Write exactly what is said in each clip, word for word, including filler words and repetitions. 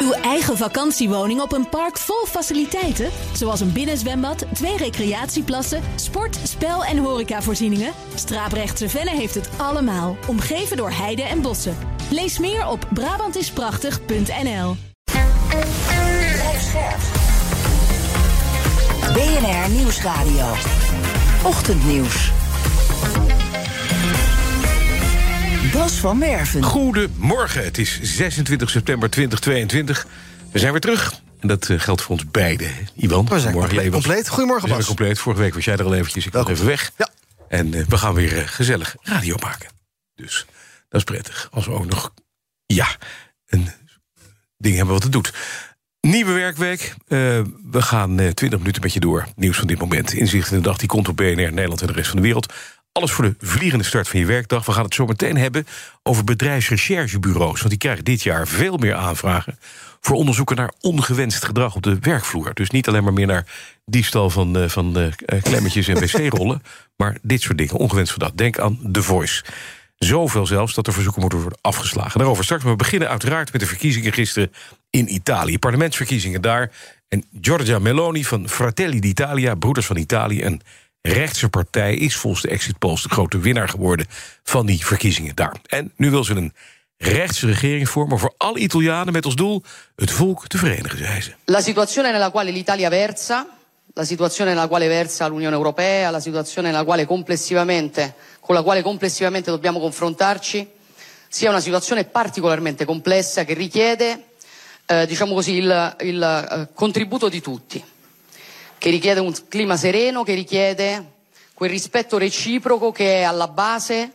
Uw eigen vakantiewoning op een park vol faciliteiten? Zoals een binnenzwembad, twee recreatieplassen, sport, spel- en horecavoorzieningen? Straaprechtse Venne heeft het allemaal, omgeven door heide en bossen. Lees meer op Brabantisprachtig punt n l. B N R Nieuwsradio. Ochtendnieuws. Bas van Werven. Goedemorgen, het is zesentwintig september tweeduizend tweeëntwintig. We zijn weer terug. En dat uh, geldt voor ons beiden. Iwan, we zijn compleet. compleet. Goedemorgen, Bas. Bas. We zijn compleet. Vorige week was jij er al eventjes. Ik was even weg. Ja. En uh, we gaan weer uh, gezellig radio maken. Dus dat is prettig. Als we ook nog, ja, een ding hebben wat het doet. Nieuwe werkweek. Uh, we gaan uh, twintig minuten met je door. Nieuws van dit moment. Inzicht in de dag die komt op B N R, Nederland en de rest van de wereld. Alles voor de vliegende start van je werkdag. We gaan het zo meteen hebben over bedrijfsrecherchebureaus. Want die krijgen dit jaar veel meer aanvragen voor onderzoeken naar ongewenst gedrag op de werkvloer. Dus niet alleen maar meer naar diefstal van, uh, van uh, klemmetjes en wc-rollen... maar dit soort dingen, ongewenst gedrag. Denk aan The Voice. Zoveel zelfs dat er verzoeken moeten worden afgeslagen. Daarover straks, maar we beginnen uiteraard met de verkiezingen gisteren in Italië. Parlementsverkiezingen daar. En Giorgia Meloni van Fratelli d'Italia, Broeders van Italië... een rechtse partij is volgens de exit polls de grote winnaar geworden van die verkiezingen daar. En nu wil ze een rechtse regering vormen voor alle Italianen met als doel het volk te verenigen, zei ze. La situazione nella quale l'Italia versa, la situazione nella quale versa l'Unione Europea, la situazione nella quale complessivamente, con la quale complessivamente dobbiamo confrontarci, sia una situazione particolarmente complessa che richiede, eh, diciamo così, il, il eh, contributo di tutti. Che richiede un clima sereno, che richiede quel rispetto reciproco che è alla base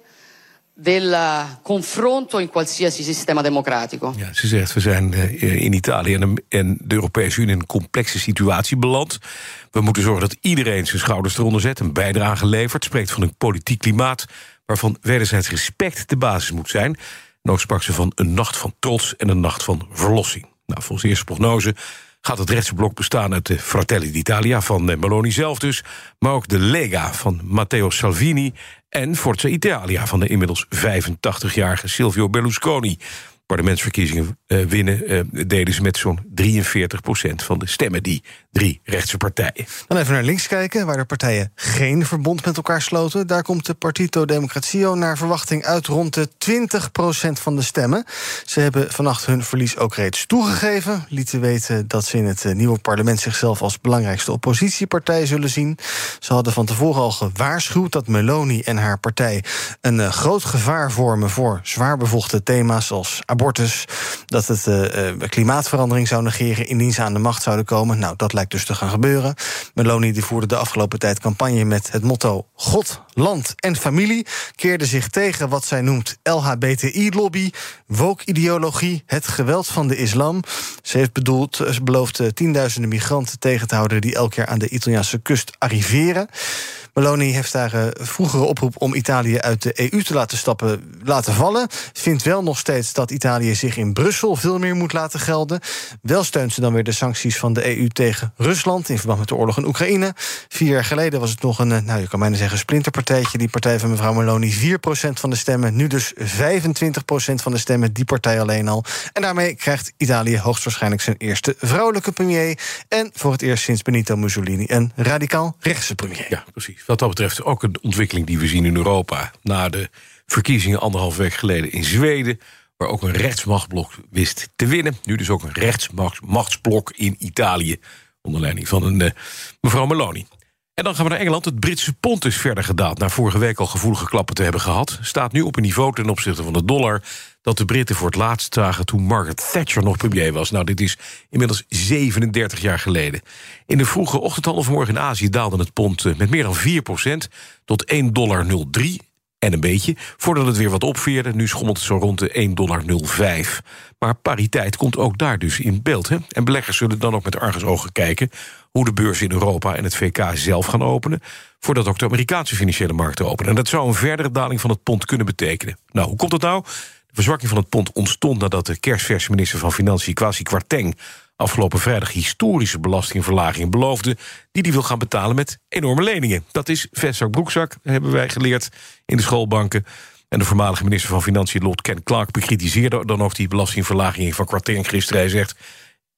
del confronto in qualsiasi sistema democratico. Ja, ze zegt, we zijn in Italië en de Europese Unie in een complexe situatie beland. We moeten zorgen dat iedereen zijn schouders eronder zet, een bijdrage levert. Spreekt van een politiek klimaat waarvan wederzijds respect de basis moet zijn. En ook sprak ze van een nacht van trots en een nacht van verlossing. Nou, volgens de eerste prognose gaat het rechtse blok bestaan uit de Fratelli d'Italia van Meloni zelf dus, maar ook de Lega van Matteo Salvini en Forza Italia van de inmiddels vijfentachtigjarige Silvio Berlusconi. Parlementsverkiezingen uh, winnen uh, deden ze met zo'n drieënveertig procent van de stemmen, die drie rechtse partijen. Dan even naar links kijken, waar de partijen geen verbond met elkaar sloten. Daar komt de Partito Democrazio naar verwachting uit rond de twintig procent van de stemmen. Ze hebben vannacht hun verlies ook reeds toegegeven. Lieten weten dat ze in het nieuwe parlement zichzelf als belangrijkste oppositiepartij zullen zien. Ze hadden van tevoren al gewaarschuwd dat Meloni en haar partij een uh, groot gevaar vormen voor zwaar bevochten thema's zoals abortus, dat het uh, klimaatverandering zou negeren indien ze aan de macht zouden komen. Nou, dat lijkt dus te gaan gebeuren. Meloni die voerde de afgelopen tijd campagne met het motto God, land en familie, keerde zich tegen wat zij noemt L H B T I-lobby, woke-ideologie, het geweld van de islam. Ze heeft bedoeld, ze beloofd tienduizenden migranten tegen te houden die elk jaar aan de Italiaanse kust arriveren. Meloni heeft daar een vroegere oproep om Italië uit de E U te laten stappen laten vallen. Vindt wel nog steeds dat Italië zich in Brussel veel meer moet laten gelden. Wel steunt ze dan weer de sancties van de E U tegen Rusland in verband met de oorlog in Oekraïne. Vier jaar geleden was het nog een, nou je kan bijna zeggen, splinterpartijtje. Die partij van mevrouw Meloni, vier procent van de stemmen. Nu dus vijfentwintig procent van de stemmen, die partij alleen al. En daarmee krijgt Italië hoogstwaarschijnlijk zijn eerste vrouwelijke premier. En voor het eerst sinds Benito Mussolini een radicaal rechtse premier. Ja, precies. Wat dat betreft ook een ontwikkeling die we zien in Europa. Na de verkiezingen anderhalf week geleden in Zweden, waar ook een rechtsmachtblok wist te winnen. Nu dus ook een rechtsmachtsblok in Italië, onder leiding van een uh, mevrouw Meloni. En dan gaan we naar Engeland. Het Britse pond is verder gedaald. Na vorige week al gevoelige klappen te hebben gehad, staat nu op een niveau ten opzichte van de dollar dat de Britten voor het laatst zagen toen Margaret Thatcher nog premier was. Nou, dit is inmiddels zevenendertig jaar geleden. In de vroege ochtendhandel vanmorgen in Azië daalde het pond met meer dan vier procent tot één komma nul drie en een beetje, voordat het weer wat opveerde. Nu schommelt het zo rond de één komma nul vijf. Maar pariteit komt ook daar dus in beeld. Hè? En beleggers zullen dan ook met argusogen kijken hoe de beurzen in Europa en het V K zelf gaan openen, voordat ook de Amerikaanse financiële markten openen. En dat zou een verdere daling van het pond kunnen betekenen. Nou, hoe komt dat nou? De verzwakking van het pond ontstond nadat de kerstverse minister van Financiën, Kwasi Kwarteng, afgelopen vrijdag historische belastingverlagingen beloofde, die die wil gaan betalen met enorme leningen. Dat is vestzak broekzak, hebben wij geleerd in de schoolbanken. En de voormalige minister van Financiën, Lord Ken Clarke, bekritiseerde dan ook die belastingverlaging van Kwarteng gisteren. Hij zegt,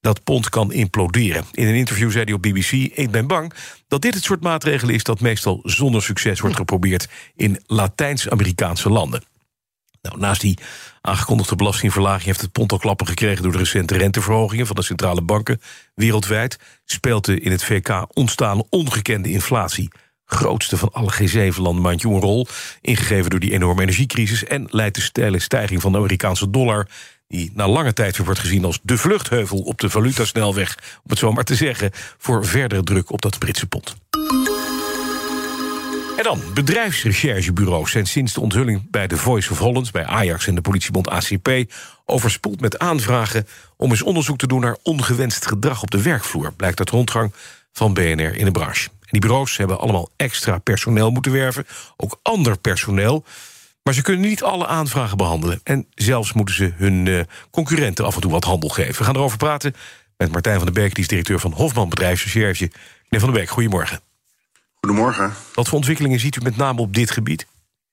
dat pond kan imploderen. In een interview zei hij op B B C: ik ben bang dat dit het soort maatregelen is dat meestal zonder succes wordt geprobeerd in Latijns-Amerikaanse landen. Nou, naast die aangekondigde belastingverlaging heeft het pond al klappen gekregen door de recente renteverhogingen van de centrale banken wereldwijd. Speelt de in het V K ontstaande ongekende inflatie, grootste van alle G zeven landen, mandje, een rol, ingegeven door die enorme energiecrisis, en leidt de steile stijging van de Amerikaanse dollar, die na lange tijd weer wordt gezien als de vluchtheuvel op de valutasnelweg, om het zo maar te zeggen, voor verdere druk op dat Britse pond. En dan, bedrijfsrecherchebureaus zijn sinds de onthulling bij The Voice of Holland, bij Ajax en de politiebond A C P, overspoeld met aanvragen om eens onderzoek te doen naar ongewenst gedrag op de werkvloer, blijkt uit rondgang van B N R in de branche. En die bureaus hebben allemaal extra personeel moeten werven, ook ander personeel, maar ze kunnen niet alle aanvragen behandelen. En zelfs moeten ze hun uh, concurrenten af en toe wat handel geven. We gaan erover praten met Martijn van den Beek, die is directeur van Hofman Bedrijfsrecherche. Meneer van den Beek, goedemorgen. Goedemorgen. Wat voor ontwikkelingen ziet u met name op dit gebied?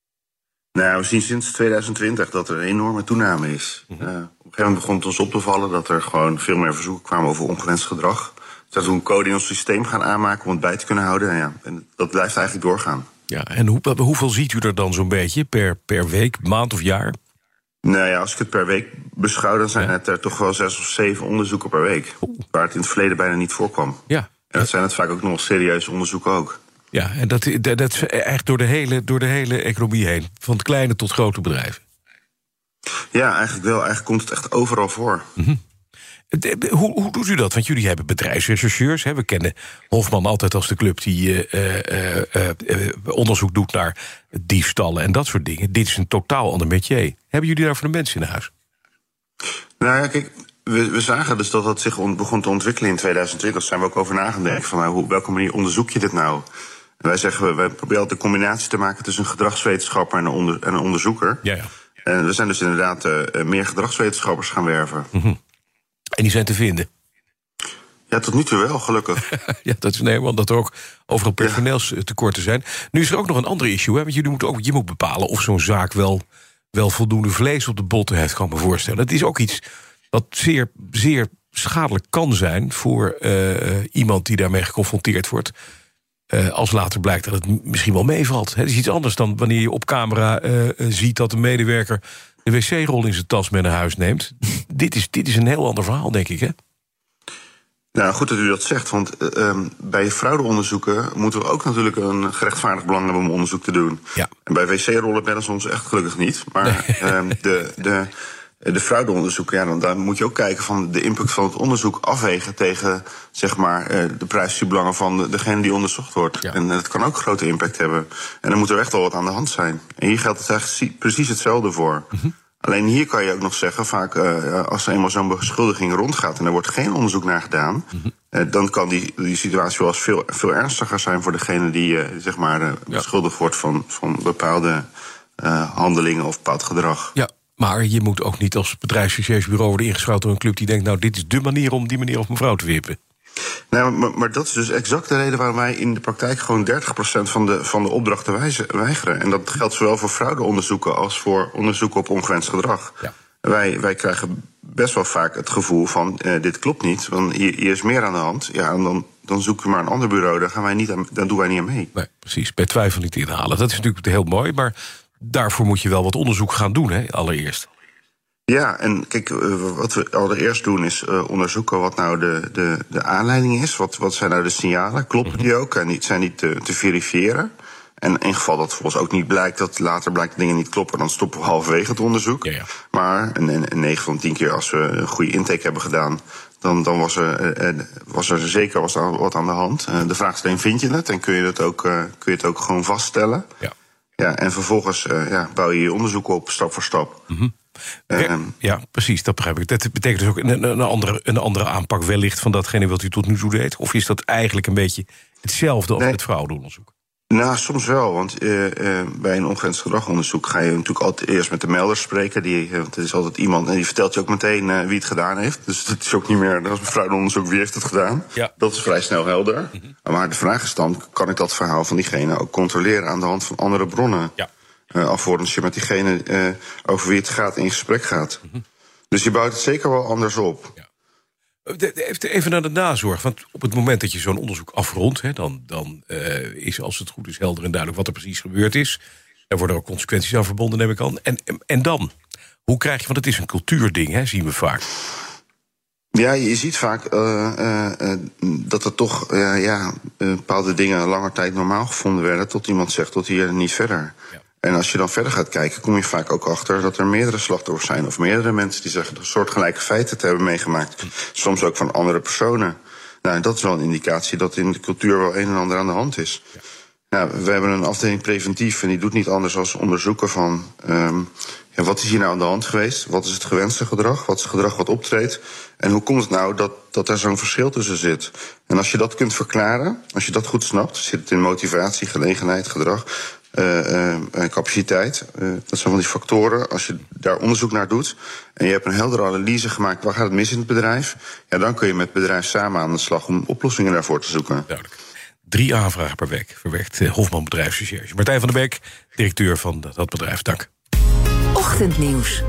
Nou, we zien sinds twintig twintig dat er een enorme toename is. Mm-hmm. Uh, op een gegeven moment begon het ons op te vallen dat er gewoon veel meer verzoeken kwamen over ongewenst gedrag. We zijn toen een code in ons systeem gaan aanmaken om het bij te kunnen houden. En, ja, en dat blijft eigenlijk doorgaan. Ja, en hoe, hoeveel ziet u er dan zo'n beetje per, per week, maand of jaar? Nou ja, als ik het per week beschouw, dan zijn ja. het er toch wel zes of zeven onderzoeken per week. Oeh. Waar het in het verleden bijna niet voorkwam. Ja. En dat zijn het vaak ook nog serieuze onderzoeken ook. Ja, en dat, dat, dat is echt door de, hele, door de hele economie heen. Van het kleine tot grote bedrijven. Ja, eigenlijk wel. Eigenlijk komt het echt overal voor. Mm-hmm. De, de, hoe, hoe doet u dat? Want jullie hebben bedrijfsrechercheurs. Hè? We kennen Hofman altijd als de club die uh, uh, uh, uh, onderzoek doet naar diefstallen en dat soort dingen. Dit is een totaal ander métier. Hebben jullie daar voor de mensen in huis? Nou ja, kijk, we, we zagen dus dat dat zich on, begon te ontwikkelen in twintig twintig. Daar zijn we ook over nagedacht. Van, nou, hoe, op welke manier onderzoek je dit nou? En wij zeggen, we, wij proberen altijd de combinatie te maken tussen een gedragswetenschapper en een, onder, en een onderzoeker. Ja, ja. En we zijn dus inderdaad uh, meer gedragswetenschappers gaan werven. Mm-hmm. En die zijn te vinden? Ja, tot nu toe wel, gelukkig. Ja, dat is nee, want dat er ook overal personeelstekorten zijn. Nu is er ook nog een ander issue, hè? Want jullie moeten ook, je moet bepalen of zo'n zaak wel, wel voldoende vlees op de botten heeft, kan ik me voorstellen. Het is ook iets wat zeer, zeer schadelijk kan zijn voor uh, iemand die daarmee geconfronteerd wordt. Uh, als later blijkt dat het misschien wel meevalt. Het is iets anders dan wanneer je op camera uh, ziet dat een medewerker de wc-rol in zijn tas mee naar huis neemt. dit, is, dit is een heel ander verhaal, denk ik, hè? Nou, goed dat u dat zegt, want uh, bij fraudeonderzoeken moeten we ook natuurlijk een gerechtvaardigd belang hebben om onderzoek te doen. Ja. En bij wc-rollen bellen ze ons echt gelukkig niet. Maar nee. uh, de, de, de fraudeonderzoeken, ja, dan, dan moet je ook kijken van de impact van het onderzoek afwegen tegen, zeg maar, uh, de privacybelangen van de, degene die onderzocht wordt. Ja. En dat kan ook grote impact hebben. En dan moet er echt wel wat aan de hand zijn. En hier geldt het eigenlijk precies hetzelfde voor. Mm-hmm. Alleen hier kan je ook nog zeggen, vaak uh, als er eenmaal zo'n beschuldiging rondgaat en er wordt geen onderzoek naar gedaan, mm-hmm. uh, dan kan die, die situatie wel eens veel, veel ernstiger zijn voor degene die uh, zeg maar, uh, beschuldigd wordt van, van bepaalde uh, handelingen of bepaald gedrag. Ja, maar je moet ook niet als bedrijfsrecherchebureau worden ingeschouwd door een club die denkt, nou, dit is dé manier om die meneer of mevrouw te wippen. Nou, maar, maar dat is dus exact de reden waarom wij in de praktijk gewoon dertig procent van de, van de opdrachten weigeren. En dat geldt zowel voor fraudeonderzoeken als voor onderzoeken op ongewenst gedrag. Ja. Wij, wij krijgen best wel vaak het gevoel van, uh, dit klopt niet, want hier, hier is meer aan de hand. Ja, en dan, dan zoeken we maar een ander bureau, daar, gaan wij niet aan, daar doen wij niet aan mee. Nee, precies, bij twijfel niet inhalen. Dat is natuurlijk heel mooi, maar daarvoor moet je wel wat onderzoek gaan doen, hè, allereerst. Ja, en kijk, wat we allereerst doen is uh, onderzoeken wat nou de, de, de aanleiding is. Wat, wat zijn nou de signalen? Kloppen die ook? En niet, zijn die te, te verifiëren? En in geval dat volgens ook niet blijkt, dat later blijkt dat dingen niet kloppen, dan stoppen we halverwege het onderzoek. Ja, ja. Maar in negen van tien keer als we een goede intake hebben gedaan, dan, dan was, er, uh, was er zeker was er wat aan de hand. Uh, de vraag is alleen, vind je het? En kun je het ook, uh, kun je het ook gewoon vaststellen? Ja. Ja, en vervolgens uh, ja, bouw je je onderzoek op, stap voor stap. Mm-hmm. Okay. Ja, precies, dat begrijp ik. Dat betekent dus ook een, een, andere, een andere aanpak wellicht van datgene wat u tot nu toe deed? Of is dat eigenlijk een beetje hetzelfde als nee. het fraudeonderzoek? Nou, soms wel, want uh, uh, bij een ongewenst gedragonderzoek ga je natuurlijk altijd eerst met de melder spreken. Die, uh, het is altijd iemand en die vertelt je ook meteen uh, wie het gedaan heeft. Dus het is ook niet meer, dat is een fraudeonderzoek, wie heeft het gedaan? Ja. Dat is vrij snel helder. Mm-hmm. Maar de vraag is dan, kan ik dat verhaal van diegene ook controleren aan de hand van andere bronnen? Ja. Uh, alvorens je met diegene uh, over wie het gaat in gesprek gaat. Mm-hmm. Dus je bouwt het zeker wel anders op. Ja. Even naar de nazorg. Want op het moment dat je zo'n onderzoek afrondt, hè, dan, dan uh, is, als het goed is, helder en duidelijk wat er precies gebeurd is. Er worden ook consequenties aan verbonden, neem ik aan. En, en dan? Hoe krijg je, want het is een cultuurding, hè, zien we vaak. Ja, je ziet vaak uh, uh, uh, dat er toch uh, ja, uh, bepaalde dingen langer tijd normaal gevonden werden, tot iemand zegt tot hier niet verder. Ja. En als je dan verder gaat kijken, kom je vaak ook achter dat er meerdere slachtoffers zijn, of meerdere mensen die zeggen een soortgelijke feiten te hebben meegemaakt. Soms ook van andere personen. Nou, dat is wel een indicatie dat in de cultuur wel een en ander aan de hand is. Ja. Nou, we hebben een afdeling preventief en die doet niet anders dan onderzoeken van Um, ja, wat is hier nou aan de hand geweest? Wat is het gewenste gedrag? Wat is het gedrag wat optreedt? En hoe komt het nou dat, dat er zo'n verschil tussen zit? En als je dat kunt verklaren, als je dat goed snapt, zit het in motivatie, gelegenheid, gedrag, uh, uh, capaciteit. Uh, dat zijn van die factoren. Als je daar onderzoek naar doet en je hebt een heldere analyse gemaakt, waar gaat het mis in het bedrijf? Ja, dan kun je met het bedrijf samen aan de slag om oplossingen daarvoor te zoeken. Duidelijk. Drie aanvragen per week verwerkt Hofman Bedrijfsrecherche. Martijn van der Beek, directeur van dat bedrijf. Dank. Ochtendnieuws.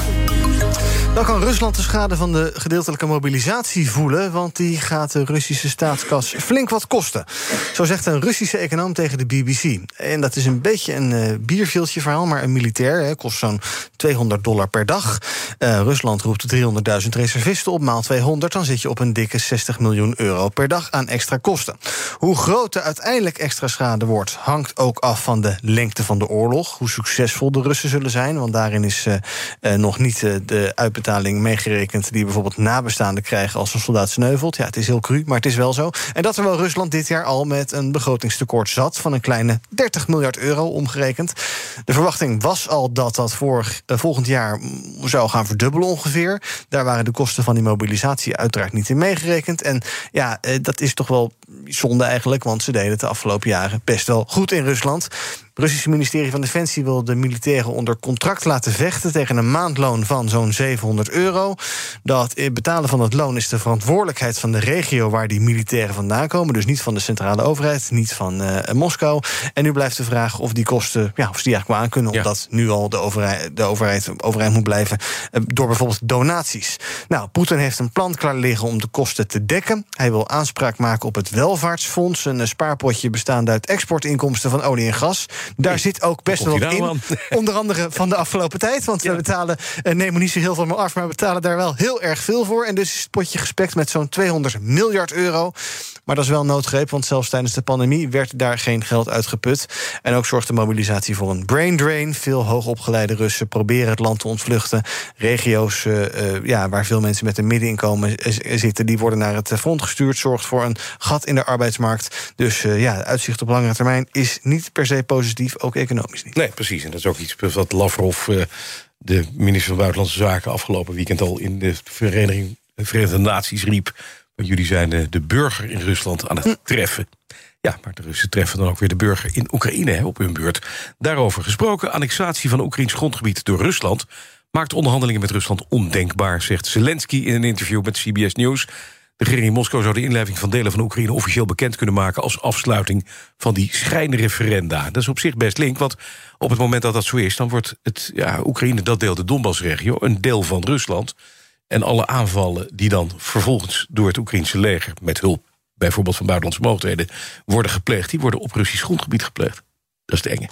Dan kan Rusland de schade van de gedeeltelijke mobilisatie voelen, want die gaat de Russische staatskas flink wat kosten. Zo zegt een Russische econoom tegen de B B C. En dat is een beetje een uh, bierveeltje verhaal, maar een militair hè, kost zo'n tweehonderd dollar per dag. Uh, Rusland roept driehonderdduizend reservisten op, maal tweehonderd... dan zit je op een dikke zestig miljoen euro per dag aan extra kosten. Hoe groot de uiteindelijk extra schade wordt, hangt ook af van de lengte van de oorlog. Hoe succesvol de Russen zullen zijn, want daarin is uh, uh, nog niet uh, de uitbetaling meegerekend die bijvoorbeeld nabestaanden krijgen als een soldaat sneuvelt. Ja, het is heel cru, maar het is wel zo. En dat terwijl Rusland dit jaar al met een begrotingstekort zat van een kleine dertig miljard euro omgerekend. De verwachting was al dat dat vorig, uh, volgend jaar zou gaan verdubbelen ongeveer. Daar waren de kosten van die mobilisatie uiteraard niet in meegerekend. En ja, uh, dat is toch wel zonde eigenlijk, want ze deden het de afgelopen jaren best wel goed in Rusland. Het Russische ministerie van Defensie wil de militairen onder contract laten vechten tegen een maandloon van zo'n zevenhonderd euro. Dat betalen van het loon is de verantwoordelijkheid van de regio waar die militairen vandaan komen. Dus niet van de centrale overheid, niet van uh, Moskou. En nu blijft de vraag of die kosten, ja, of ze die eigenlijk wel aan kunnen, ja. Omdat nu al de overheid, de overheid, overheid moet blijven uh, door bijvoorbeeld donaties. Nou, Poetin heeft een plan klaar liggen om de kosten te dekken. Hij wil aanspraak maken op het welvaartsfonds, een spaarpotje bestaande uit exportinkomsten van olie en gas. Daar hey, zit ook best wel wat in. Man. Onder andere van de afgelopen tijd. Want ja. we betalen, uh, nemen niet zo heel veel meer af, maar we betalen daar wel heel erg veel voor. En dus is het potje gespekt met zo'n tweehonderd miljard euro. Maar dat is wel een noodgreep, want zelfs tijdens de pandemie werd daar geen geld uitgeput. En ook zorgt de mobilisatie voor een brain drain. Veel hoogopgeleide Russen proberen het land te ontvluchten. Regio's uh, uh, ja, waar veel mensen met een middeninkomen zitten, die worden naar het front gestuurd. Zorgt voor een gat in de arbeidsmarkt. Dus uh, ja, het uitzicht op langere termijn is niet per se positief, ook economisch niet. Nee, precies. En dat is ook iets wat Lavrov, uh, de minister van Buitenlandse Zaken, afgelopen weekend al in de Vereniging, de Verenigde Naties riep. Jullie zijn de, de burger in Rusland aan het hm. treffen. Ja, maar de Russen treffen dan ook weer de burger in Oekraïne hè, op hun beurt. Daarover gesproken, annexatie van Oekraïns grondgebied door Rusland maakt onderhandelingen met Rusland ondenkbaar, zegt Zelensky in een interview met C B S News. De regering in Moskou zou de inlijving van delen van Oekraïne officieel bekend kunnen maken als afsluiting van die schijnreferenda. Dat is op zich best link, want op het moment dat dat zo is, dan wordt het ja, Oekraïne, dat deel de Donbassregio, een deel van Rusland. En alle aanvallen die dan vervolgens door het Oekraïnse leger met hulp bijvoorbeeld van buitenlandse mogelijkheden worden gepleegd, die worden op Russisch grondgebied gepleegd. Dat is de enge.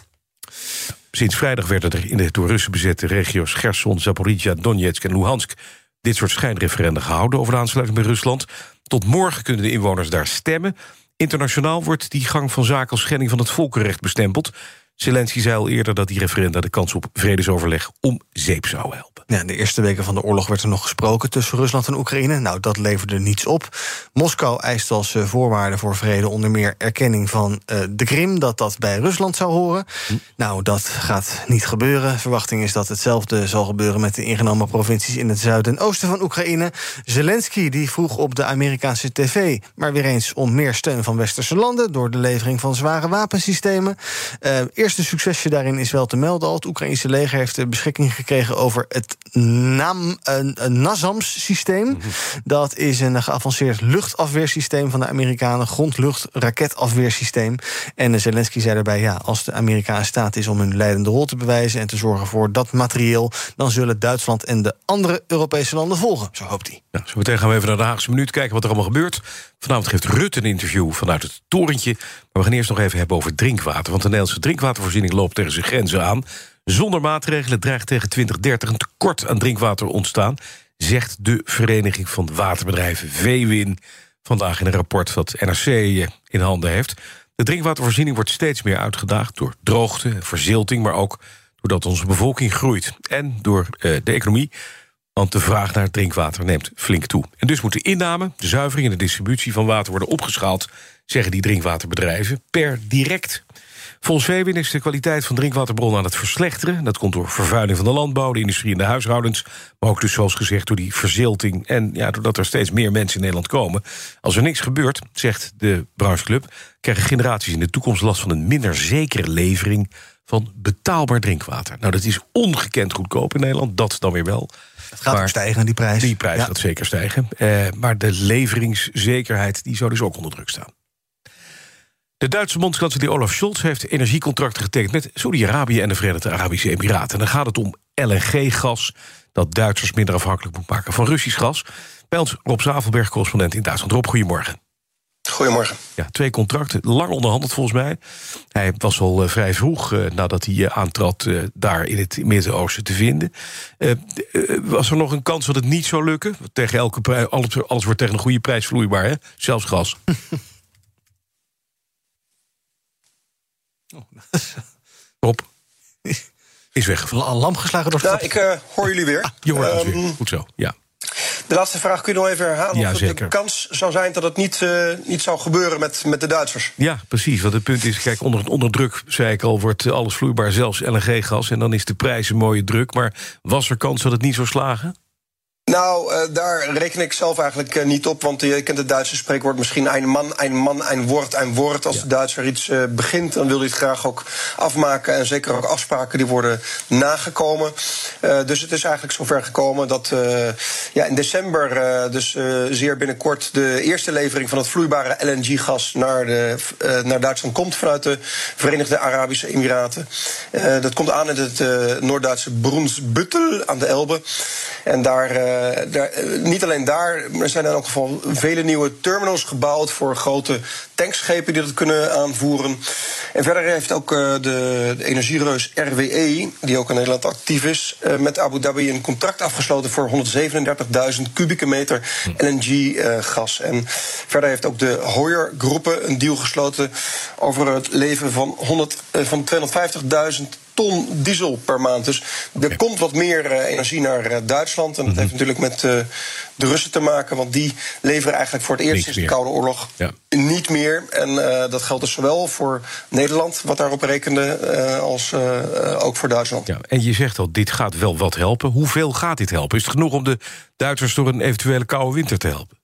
Sinds vrijdag werden er in de door Russen bezette regio's Gerson, Zaporizhia, Donetsk en Luhansk dit soort schijnreferenda gehouden over de aansluiting bij Rusland. Tot morgen kunnen de inwoners daar stemmen. Internationaal wordt die gang van zaken als schending van het volkenrecht bestempeld. Zelensky zei al eerder dat die referenda de kans op vredesoverleg om zeep zou helpen. Ja, in de eerste weken van de oorlog werd er nog gesproken tussen Rusland en Oekraïne. Nou, dat leverde niets op. Moskou eist als uh, voorwaarde voor vrede onder meer erkenning van uh, de Krim, dat dat bij Rusland zou horen. Hm. Nou, dat gaat niet gebeuren. Verwachting is dat hetzelfde zal gebeuren met de ingenomen provincies in het zuiden en oosten van Oekraïne. Zelensky die vroeg op de Amerikaanse tv maar weer eens om meer steun van westerse landen door de levering van zware wapensystemen. Uh, eerste succesje daarin is wel te melden al. Het Oekraïnse leger heeft de beschikking gekregen over het het NAM, een, een NASAMS-systeem. Mm-hmm. Dat is een geavanceerd luchtafweersysteem van de Amerikanen, grondlucht-raketafweersysteem. En Zelensky zei daarbij, ja, als de Amerikanen in staat is om hun leidende rol te bewijzen en te zorgen voor dat materieel, dan zullen Duitsland en de andere Europese landen volgen, zo hoopt hij. Nou, zo meteen gaan we even naar de Haagse Minuut, kijken wat er allemaal gebeurt. Vanavond geeft Rutte een interview vanuit het torentje. Maar we gaan eerst nog even hebben over drinkwater, want de Nederlandse drinkwatervoorziening loopt tegen zijn grenzen aan. Zonder maatregelen dreigt tegen twintig dertig een tekort aan drinkwater ontstaan, zegt de Vereniging van Waterbedrijven Veewin vandaag in een rapport dat N R C in handen heeft. De drinkwatervoorziening wordt steeds meer uitgedaagd door droogte en verzilting, maar ook doordat onze bevolking groeit en door uh, de economie. Want de vraag naar drinkwater neemt flink toe. En dus moet de inname, de zuivering en de distributie van water worden opgeschaald, zeggen die drinkwaterbedrijven, per direct. Volgens Veewin is de kwaliteit van drinkwaterbronnen aan het verslechteren. Dat komt door vervuiling van de landbouw, de industrie en de huishoudens. Maar ook dus, zoals gezegd, door die verzilting. En ja, doordat er steeds meer mensen in Nederland komen. Als er niks gebeurt, zegt de brancheclub, krijgen generaties in de toekomst last van een minder zekere levering van betaalbaar drinkwater. Nou, dat is ongekend goedkoop in Nederland, dat dan weer wel. Het gaat ook stijgen, die prijs. Die prijs ja. gaat zeker stijgen. Uh, maar de leveringszekerheid die zou dus ook onder druk staan. De Duitse bondskanselier Olaf Scholz heeft energiecontracten getekend met Saudi-Arabië en de Verenigde Arabische Emiraten. En dan gaat het om L N G-gas, dat Duitsers minder afhankelijk moet maken van Russisch gas. Bij ons Rob Zavelberg, correspondent in Duitsland. Rob, goedemorgen. Goedemorgen. Ja, twee contracten, lang onderhandeld volgens mij. Hij was al uh, vrij vroeg, uh, nadat hij uh, aantrad, uh, daar in het Midden-Oosten te vinden. Uh, uh, was er nog een kans dat het niet zou lukken? Tegen elke prij- alles, alles wordt tegen een goede prijs vloeibaar, hè? Zelfs gas. Rob is weggevallen. Al lam geslagen door nou, ik uh, hoor jullie weer. Ah, je hoort ons um, weer. Goed zo, ja. De laatste vraag kun je nog even herhalen. Ja, of zeker. de kans zou zijn dat het niet, uh, niet zou gebeuren met, met de Duitsers. Ja, precies. Want het punt is, kijk, onder, onder druk, zei ik al, wordt alles vloeibaar, zelfs L N G-gas. En dan is de prijs een mooie druk. Maar was er kans dat het niet zou slagen? Nou, uh, daar reken ik zelf eigenlijk uh, niet op. Want je kent het Duitse spreekwoord misschien een man, een man, een woord, een woord. Als ja. de Duitser iets uh, begint, dan wil hij het graag ook afmaken. En zeker ook afspraken die worden nagekomen. Uh, dus het is eigenlijk zover gekomen dat uh, ja, in december, uh, dus uh, zeer binnenkort, de eerste levering van het vloeibare L N G-gas naar, de, uh, naar Duitsland komt vanuit de Verenigde Arabische Emiraten. Uh, dat komt aan in het uh, Noord-Duitse Brunsbüttel aan de Elbe. En daar... Uh, Uh, daar, uh, niet alleen daar, er zijn in elk geval vele nieuwe terminals gebouwd voor grote tankschepen die dat kunnen aanvoeren. En verder heeft ook uh, de, de energiereus R W E, die ook in Nederland actief is, uh, met Abu Dhabi een contract afgesloten voor honderdzevenendertigduizend kubieke meter L N G-gas. Uh, en verder heeft ook de Heuer-groepen een deal gesloten over het leveren van, honderd, uh, van tweehonderdvijftigduizend ton diesel per maand. Dus er okay. komt wat meer uh, energie naar uh, Duitsland. En dat mm-hmm. heeft natuurlijk met uh, de Russen te maken. Want die leveren eigenlijk voor het eerst sinds de Koude Oorlog ja. niet meer. En uh, dat geldt dus zowel voor Nederland, wat daarop rekende, uh, als uh, uh, ook voor Duitsland. Ja, en je zegt al, dit gaat wel wat helpen. Hoeveel gaat dit helpen? Is het genoeg om de Duitsers door een eventuele koude winter te helpen?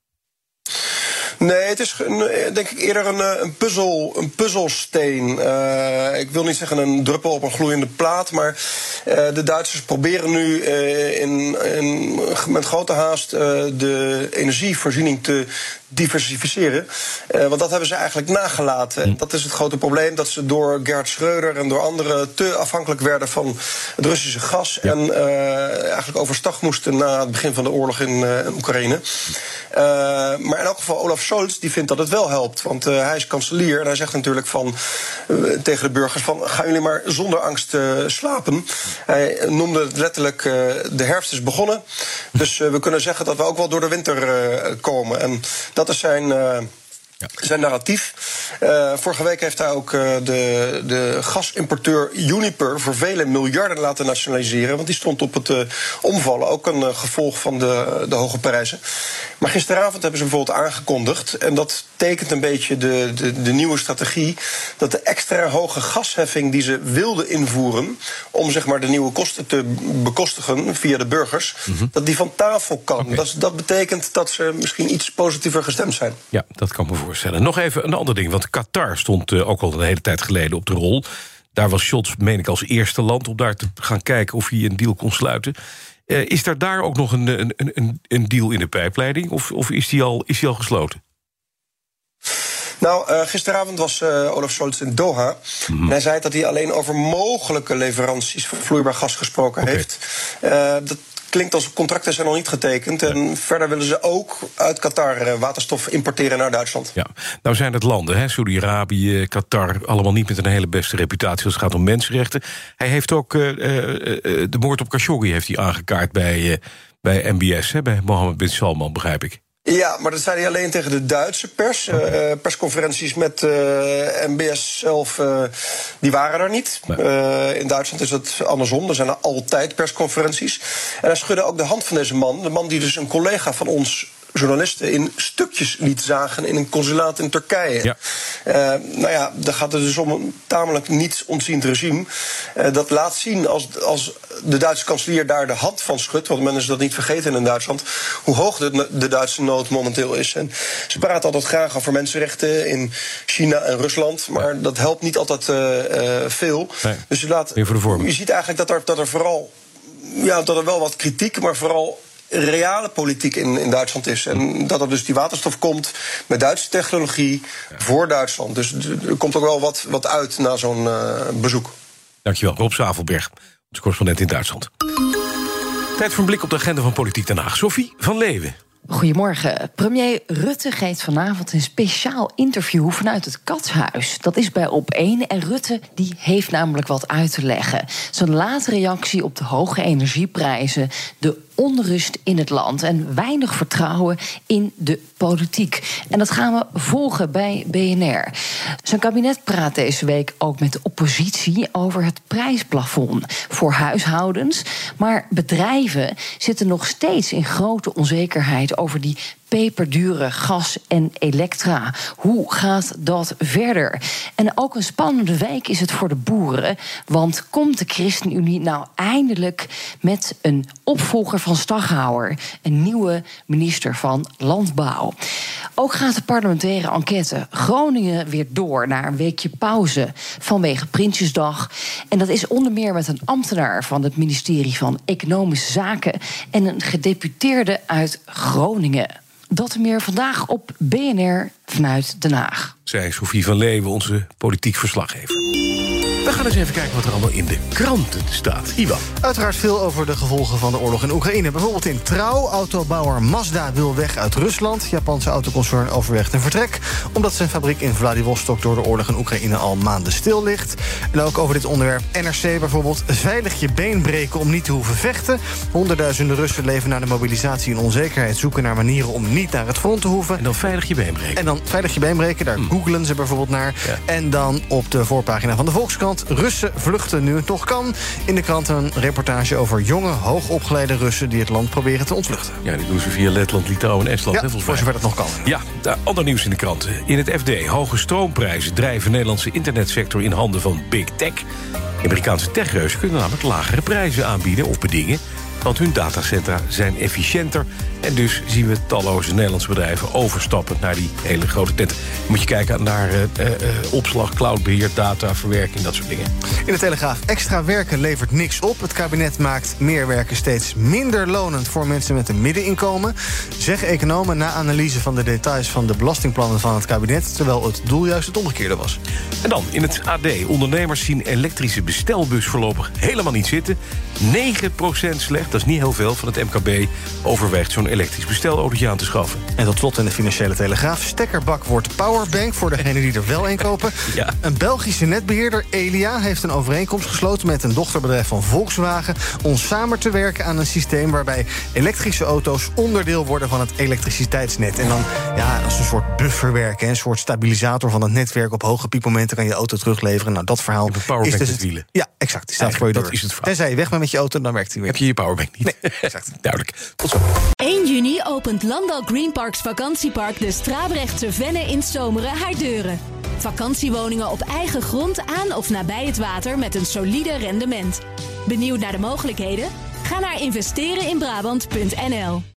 Nee, het is denk ik eerder een, een, puzzel, een puzzelsteen. Uh, ik wil niet zeggen een druppel op een gloeiende plaat, maar uh, de Duitsers proberen nu uh, in, in, met grote haast uh, de energievoorziening te diversificeren. Uh, want dat hebben ze eigenlijk nagelaten. En dat is het grote probleem, dat ze door Gerhard Schröder en door anderen te afhankelijk werden van het Russische gas. Ja. En uh, eigenlijk overstag moesten na het begin van de oorlog in uh, Oekraïne. Uh, maar in elk geval Olaf Scholz die vindt dat het wel helpt. Want uh, hij is kanselier en hij zegt natuurlijk van, uh, tegen de burgers van, gaan jullie maar zonder angst uh, slapen. Hij noemde het letterlijk, uh, de herfst is begonnen. Dus uh, we kunnen zeggen dat we ook wel door de winter uh, komen. En dat is zijn... Uh, Ja. Zijn narratief. Uh, vorige week heeft hij ook uh, de, de gasimporteur Uniper voor vele miljarden laten nationaliseren. Want die stond op het uh, omvallen. Ook een uh, gevolg van de, de hoge prijzen. Maar gisteravond hebben ze bijvoorbeeld aangekondigd, en dat tekent een beetje de, de, de nieuwe strategie, dat de extra hoge gasheffing die ze wilden invoeren om zeg maar de nieuwe kosten te bekostigen via de burgers, mm-hmm. dat die van tafel kan. Okay. Dat, dat betekent dat ze misschien iets positiever gestemd zijn. Ja, dat kan me voorstellen. Nog even een ander ding, want Qatar stond uh, ook al een hele tijd geleden op de rol. Daar was Scholz, meen ik, als eerste land om daar te gaan kijken of hij een deal kon sluiten. Uh, is er daar ook nog een, een, een, een deal in de pijpleiding? Of, of is, die al, is die al gesloten? Nou, uh, gisteravond was uh, Olaf Scholz in Doha. Mm-hmm. En hij zei dat hij alleen over mogelijke leveranties van vloeibaar gas gesproken okay. heeft. Uh, dat klinkt als contracten zijn nog niet getekend. En ja. verder willen ze ook uit Qatar uh, waterstof importeren naar Duitsland. Ja, nou zijn het landen, hè, Saudi-Arabië, Qatar, allemaal niet met een hele beste reputatie als het gaat om mensenrechten. Hij heeft ook uh, uh, uh, de moord op Khashoggi heeft hij aangekaart bij, uh, bij M B S, hè, bij Mohammed bin Salman, begrijp ik. Ja, maar dat zei hij alleen tegen de Duitse pers. Okay. Uh, persconferenties met uh, M B S zelf, uh, die waren er niet. Nee. Uh, in Duitsland is het andersom. Er zijn er altijd persconferenties. En hij schudde ook de hand van deze man. De man die dus een collega van ons, journalisten, in stukjes liet zagen in een consulaat in Turkije. Ja. Uh, nou ja, daar gaat het dus om een tamelijk niets ontziend regime. Uh, dat laat zien als, als de Duitse kanselier daar de hand van schudt, want men is dat niet vergeten in Duitsland, hoe hoog de, de Duitse nood momenteel is. En ze praten altijd graag over mensenrechten in China en Rusland, maar dat helpt niet altijd uh, uh, veel. Nee. Dus je, laat, je ziet eigenlijk dat er, dat er vooral, ja, dat er wel wat kritiek, maar vooral reale politiek in, in Duitsland is. En dat er dus die waterstof komt met Duitse technologie ja. voor Duitsland. Dus er komt ook wel wat, wat uit na zo'n uh, bezoek. Dankjewel, Rob Zavelberg, onze correspondent in Duitsland. Tijd voor een blik op de agenda van Politiek Den Haag. Sophie van Leeuwen. Goedemorgen. Premier Rutte geeft vanavond een speciaal interview vanuit het Katshuis. Dat is bij Op één en Rutte die heeft namelijk wat uit te leggen. Zijn late reactie op de hoge energieprijzen, de onrust in het land en weinig vertrouwen in de politiek. En dat gaan we volgen bij B N R. Zijn kabinet praat deze week ook met de oppositie over het prijsplafond voor huishoudens. Maar bedrijven zitten nog steeds in grote onzekerheid over die peperdure gas en elektra. Hoe gaat dat verder? En ook een spannende week is het voor de boeren. Want komt de ChristenUnie nou eindelijk met een opvolger van Staghouwer, een nieuwe minister van Landbouw? Ook gaat de parlementaire enquête Groningen weer door naar een weekje pauze vanwege Prinsjesdag. En dat is onder meer met een ambtenaar van het ministerie van Economische Zaken en een gedeputeerde uit Groningen. Dat meer vandaag op B N R vanuit Den Haag. Zij Sophie van Leeuwen, onze politiek verslaggever. We gaan eens even kijken wat er allemaal in de kranten staat. Ivan. Uiteraard veel over de gevolgen van de oorlog in Oekraïne. Bijvoorbeeld in Trouw. Autobouwer Mazda wil weg uit Rusland. Japanse autoconcern overweegt een vertrek, omdat zijn fabriek in Vladivostok door de oorlog in Oekraïne al maanden stil ligt. En ook over dit onderwerp N R C bijvoorbeeld. Veilig je been breken om niet te hoeven vechten. Honderdduizenden Russen leven na de mobilisatie in onzekerheid, zoeken naar manieren om niet naar het front te hoeven. En dan veilig je been breken. En dan veilig je been breken, daar hmm. googelen ze bijvoorbeeld naar. Ja. En dan op de voorpagina van de Volkskrant: Russen vluchten nu het nog kan. In de krant een reportage over jonge, hoogopgeleide Russen die het land proberen te ontvluchten. Ja, die doen ze via Letland, Litouwen en Estland. Ja, voor zover dat nog kan. Ja, ander nieuws in de kranten. In het F D, hoge stroomprijzen drijven de Nederlandse internetsector in handen van Big Tech. Amerikaanse techreuzen kunnen namelijk lagere prijzen aanbieden of bedingen, want hun datacentra zijn efficiënter. En dus zien we talloze Nederlandse bedrijven overstappen naar die hele grote tent. Dan moet je kijken naar uh, uh, opslag, cloudbeheer, dataverwerking, dat soort dingen. In de Telegraaf: extra werken levert niks op. Het kabinet maakt meer werken steeds minder lonend voor mensen met een middeninkomen, zeggen economen na analyse van de details van de belastingplannen van het kabinet, terwijl het doel juist het omgekeerde was. En dan in het A D. Ondernemers zien elektrische bestelbus voorlopig helemaal niet zitten. negen procent slecht, dat is niet heel veel, van het M K B overweegt zo'n elektrisch bestelautootje aan te schaffen. En tot slot in de Financiële Telegraaf: stekkerbak wordt powerbank voor degenen die er wel een kopen. Ja. Een Belgische netbeheerder, Elia, heeft een overeenkomst gesloten met een dochterbedrijf van Volkswagen om samen te werken aan een systeem waarbij elektrische auto's onderdeel worden van het elektriciteitsnet. En dan ja, als een soort buffer werken, een soort stabilisator van het netwerk. Op hoge piekmomenten kan je de auto terugleveren. Nou, dat verhaal is dus het wielen. Ja, exact. Die staat voor je deur. Dat is het verhaal. Tenzij je weg bent met je auto, dan werkt hij weer. Heb je je powerbank niet? Nee, exact. Duidelijk. Tot zo. één juni opent Landal Green Parks vakantiepark de Strabrechtse Venne in Zomeren haar deuren. Vakantiewoningen op eigen grond aan of nabij het water met een solide rendement. Benieuwd naar de mogelijkheden? Ga naar investeren in Brabant punt n l.